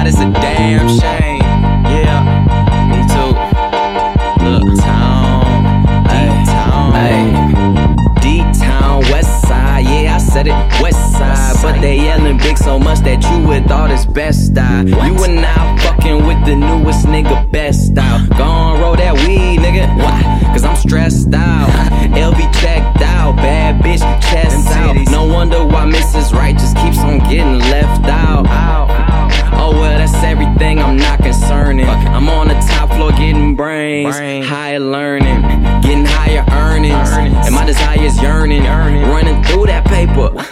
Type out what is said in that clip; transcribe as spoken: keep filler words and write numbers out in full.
it's a damn shame. Yeah, me too. Look, town, D-town, ayy, D-town, west side, yeah, I said it, west side. But they yelling big so much that you would thought it's best style. You are now fucking with the newest nigga best style. Go on, roll that weed, nigga. Why? Cause I'm stressed out. L V checked out, bad bitch chest out. No one